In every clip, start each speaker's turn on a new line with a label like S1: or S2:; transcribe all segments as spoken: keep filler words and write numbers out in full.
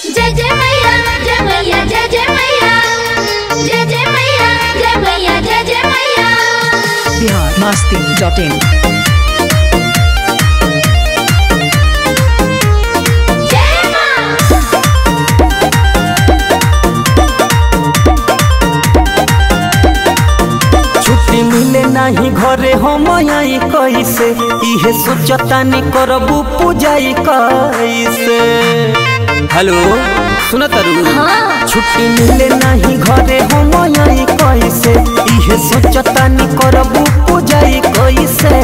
S1: जय जय मैया जय मैया जय जय मैया जय जय मैया जय मैया जय जय मैया।
S2: Bihar Masti dot in.
S3: छुट्टी मिले नहीं घरे हम आई कैसे, इहे सोचतानी करबू पूजाई कैसे। हेलो सुन तरु, छुट्टी मिले नहीं घरे हम आई कैसे, इहे सोचतानी करबू पूजाई कैसे।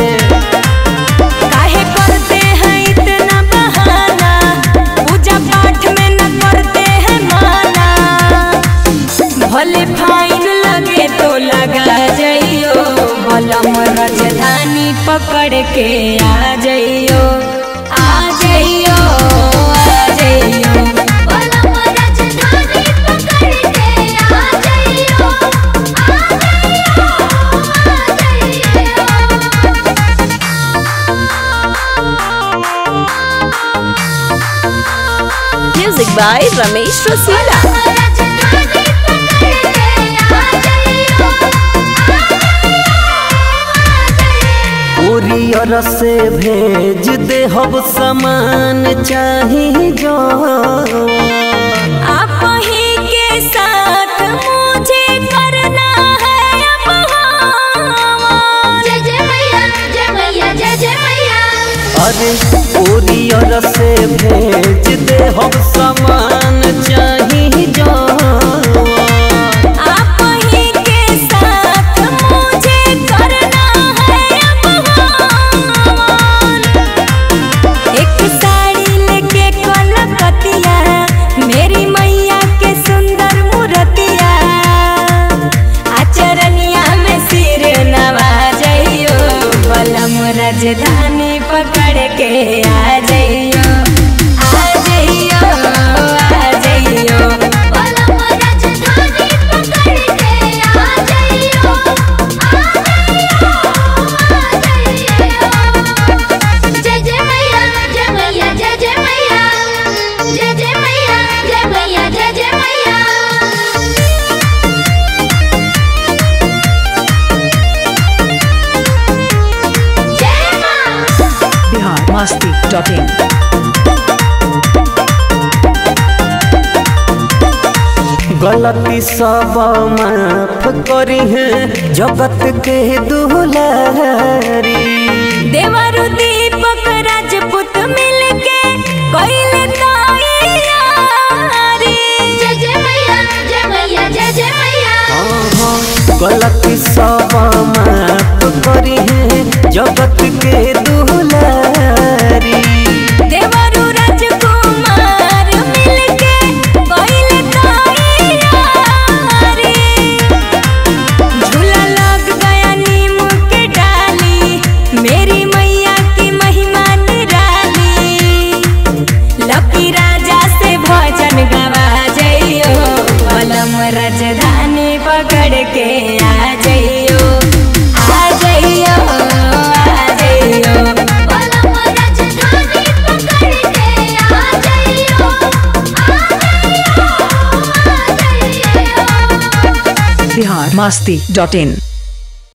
S4: काहे करते हैं इतना बहाना, पूजा पाठ में न करते हैं माना। भले फाइन लगे तो लगा जाइयो, बलम राजधानी पकड़ के आ जाइयो, आ जाइयो, आ जाइयो।
S1: बलम राजधानी पकड़ के आ जाइयो, आ जाइयो, आ जाइयो।
S4: Music by Ramesh Rasila.
S3: Courier से भेज दे हब सामान चाही जो,
S4: आप ही के साथ मुझे करना है अब हाँ।
S1: जय जय मैया जय मैया जय जय मैया।
S3: अरे कुरियर से भेज दे हब सामान चाही जो,
S4: आप ही के साथ मुझे करना है अब हाँ। एक साड़ी लेके कलकतिया, मेरी मैया के सुंदर मूर्तिया, आचरनिया में सिर नवा जाइयो, बलम राजधानी पकड़ के आ जाइयो, आ जाइयो, आ जाइयो।
S1: बलम राजधानी पकड़ के आ जाइयो, आ जाइयो, आ जाइयो। जय जय मैया जय मैया जय जय मैया जय जय मैया जय मैया जय जय मैया। जय मां।
S2: Bihar Masti dot in.
S3: गलती सब माफ करी है जगत के दुलारी।
S4: देवरु दीपक राजपूत मिलके कइले तैयारी।
S1: जय जय मैया जय मैया जय जय मैया।
S3: गलती सब माफ करी है जगत के दुलारी।
S4: देवरु राजकुमार मिलके कइले तैयारी। झूला लग गया नीम के डाली, मेरी मैया की महिमा निराली। लकी राजा से भजन गवा जाइयो, बलम राजधानी पकड़ के आ जाइयो, आ जाइयो, आ जाइयो।
S1: बलम राजधानी पकड़ के आ जाइयो, आ जाइयो, आ जाइयो।
S2: बिहार मस्ती डॉट इन।